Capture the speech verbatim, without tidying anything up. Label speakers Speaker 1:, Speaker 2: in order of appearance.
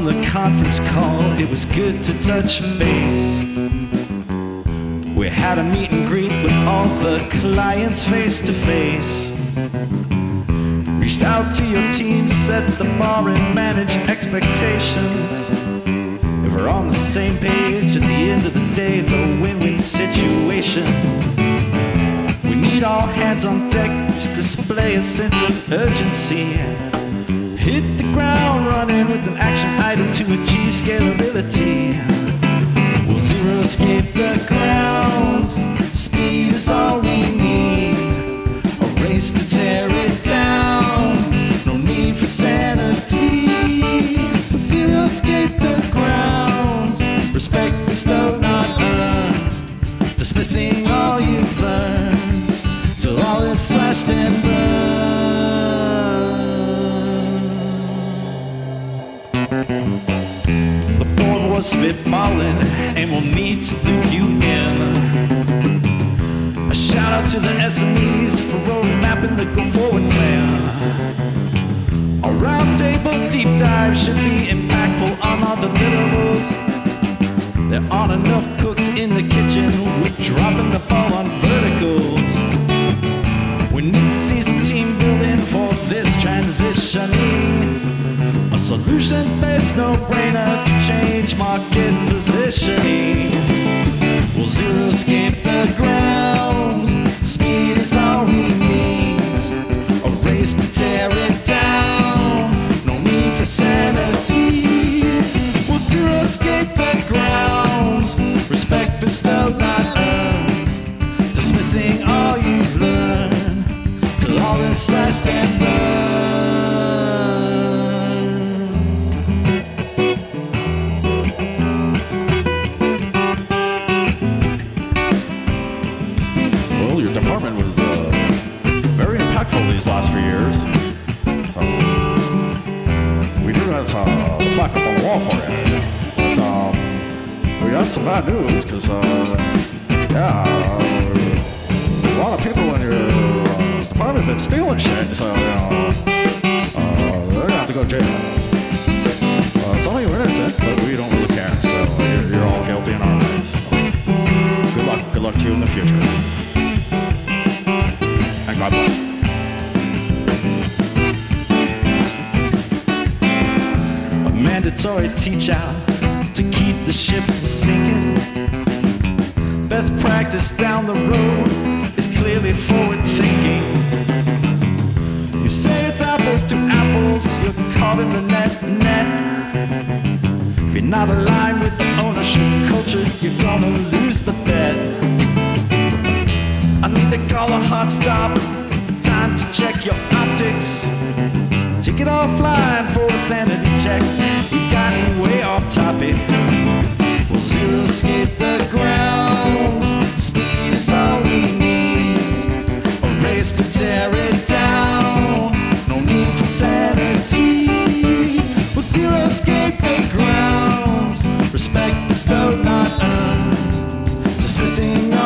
Speaker 1: the conference call, it was good to touch base. We had a meet and greet with all the clients face to face. Reached out to your team, set the bar and manage expectations. If we're on the same page, at the end of the day, it's a win-win situation. We need all hands on deck to display a sense of urgency. Hit the ground running with an action item to achieve scalability. Will zero escape the grounds? Speed is all we need. A race to tear it down. No need for sanity. Will zero escape the grounds? Respect bestowed, not earned. Dismissing all you've learned till all is slashed and burned. The board was spitballing and we'll need to loop you in. A shout out to the S M Es for road mapping the go forward plan. A round table deep dive should be impactful on our deliverables. There aren't enough cooks in the kitchen, we're dropping the ball on verticals. We need to see some team building for this transitioning. A solution-based no-brainer to change market positioning. Will zero escape the grounds? Speed is all we need. A race to tear it down. No need for sanity. Will zero escape the grounds? Respect bestowed, not earned. Dismissing all you've learned till all is slashed and burned. Well, your department was uh, very impactful these last few years. So we do have uh, the plaque up on the wall for you. But um, we got some bad news because, uh, yeah, uh, a lot of people in your uh, department been stealing shit, so you know, uh, they're gonna have to go to jail. Uh, some of you are innocent, but we don't really care. So you're, you're all guilty in our minds. So good luck. Good luck to you in the future. And God bless. A mandatory teach out to keep the ship from sinking. Best practice down the road is clearly forward thinking. You say it's apples to apples, you're caught in the net net. If you're not aligned with the ownership culture, you're gonna lose the bet. I need to call a hot stop, time to check your optics. Take it offline for a sanity check. We've gotten way off topic. Will zero escape the grounds? Speed is all we need. A race to tear it down. No need for sanity. Will zero escape the grounds? Respect bestowed, not earned. Dismissing